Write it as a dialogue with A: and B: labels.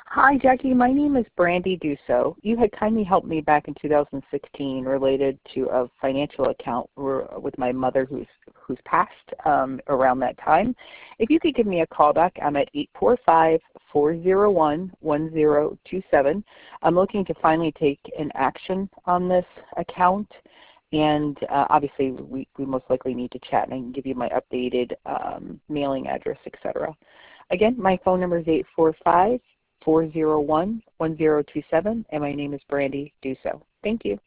A: Hi, Jackie. My name is Brandy Dusso. You had kindly helped me back in 2016 related to a financial account with my mother who's passed around that time. If you could give me a call back, I'm at 845-401-1027. I'm looking to finally take an action on this account. And obviously, we most likely need to chat, and I can give you my updated mailing address, etc. Again, my phone number is 845-401-1027, and my name is Brandy Dusso. Thank you.